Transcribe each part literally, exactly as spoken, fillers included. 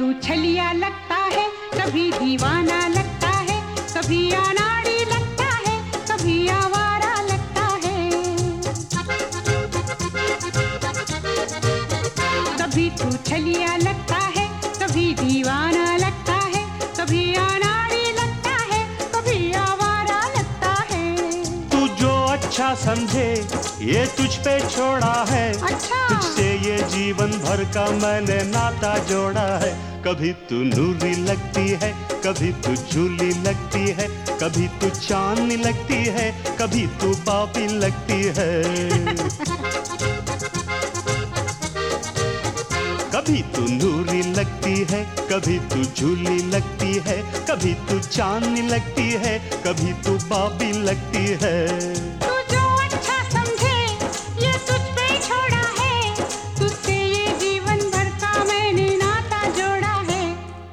तू छलिया लगता है, कभी दीवाना लगता है, कभी अनाड़ी लगता है, कभी आवारा लगता है। कभी तू छलिया लगता है, कभी दीवाना लगता है, कभी अनाड़ी लगता है, कभी आवारा लगता है। तू जो अच्छा समझे ये तुझ पे छोड़ा है। अच्छा। तुझसे ये जीवन भर का मैंने नाता जोड़ा है। कभी तू नूरी लगती है, कभी तू झूली लगती है, कभी तू चांदनी लगती है, कभी तू पापी लगती है। कभी तू नूरी लगती है, कभी तू झूली लगती है, कभी तू चांदनी लगती है, कभी तू पापी लगती है। तू जो अच्छा समझे ये तुझ पे छोड़ा है, तुझसे ये जीवन भर का मैंने नाता जोड़ा है।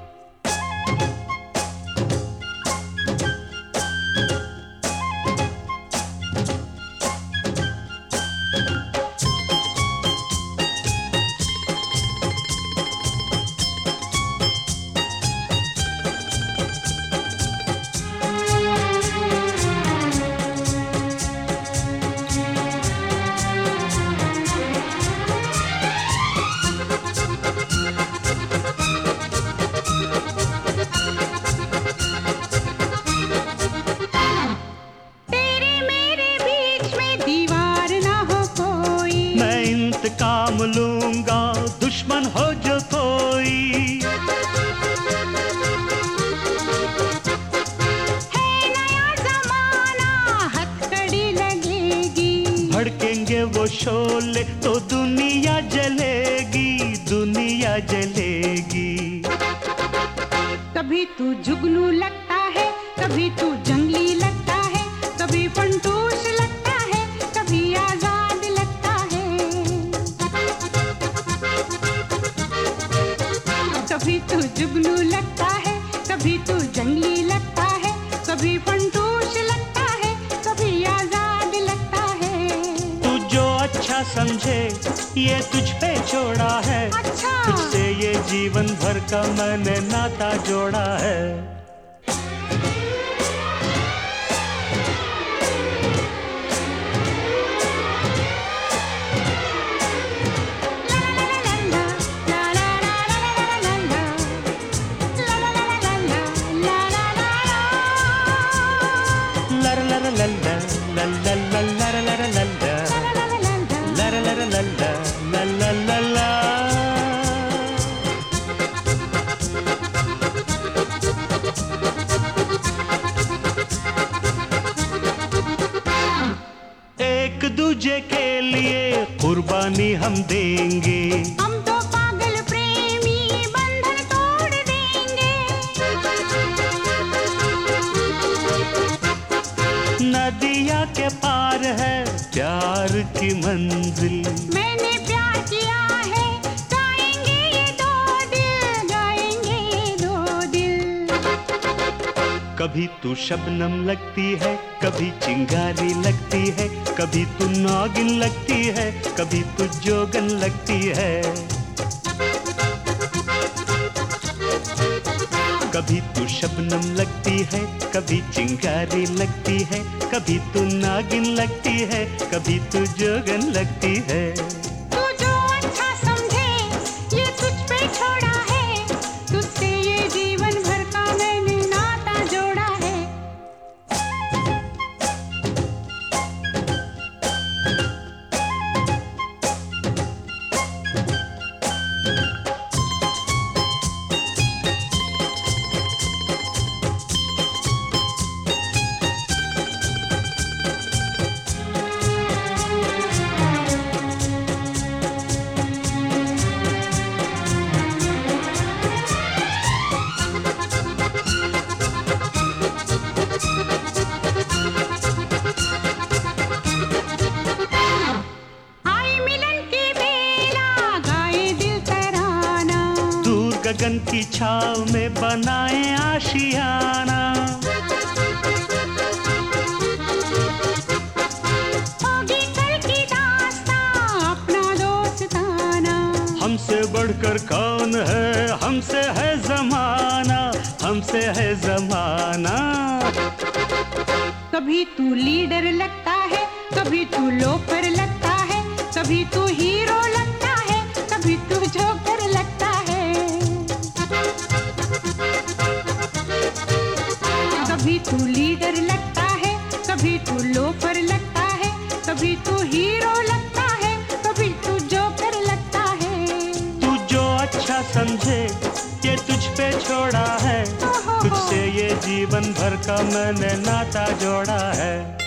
काम लूंगा दुश्मन हो जो कोई। है नया जमाना हथकड़ी लगेगी, भड़केंगे वो शोले तो दुनिया जलेगी, दुनिया जलेगी। कभी तू जुगनू लगता है, कभी तू जंगली लगता है, कभी फंटूश लगता है, कभी आजाद लगता है। कभी तू जुगनू लगता है, कभी तू जंगली लगता है, कभी फंटूश लगता है, कभी आजाद लगता है। तू जो अच्छा समझे ये तुझ पे छोड़ा है। अच्छा। तुझसे ये जीवन भर का मैंने नाता जोड़ा है। एक दूजे के लिए कुर्बानी हम देंगे, हम तो पागल प्रेमी बंधन तोड़ देंगे। नदिया के पार है प्यार की मंजिल। मैंने प्यार किया है, गाएंगे ये दो दिल, गाएंगे ये दो दिल। कभी तू शबनम लगती है, कभी चिंगारी लगती है, कभी तू नागिन लगती है, कभी तू जोगन लगती है। कभी तू शबनम लगती है, कभी चिंगारी लगती है, कभी तू नागिन लगती है, कभी तू जोगन लगती है। तू जो अच्छा समझे ये तुझ पे छोड़ा है, तुझसे ये जीवन भर का मैंने नाता जोड़ा है। गगन की छाव में बनाए आशियाना। होगी कल की दास्तां अपना दोस्ताना। हमसे बढ़कर कौन है, हमसे है जमाना, हमसे है जमाना। कभी तू लीडर लगता है, कभी तू लोफर लगता है, कभी तू हीरो लगता है, कभी तू जोकर लगता है। कभी तू लीडर लगता है, कभी तू लोफर लगता है, कभी तू हीरो लगता है, कभी तू जोकर लगता है। तू जो अच्छा समझे ये तुझ पे छोड़ा है, तुझसे ये जीवन भर का मैंने नाता जोड़ा है।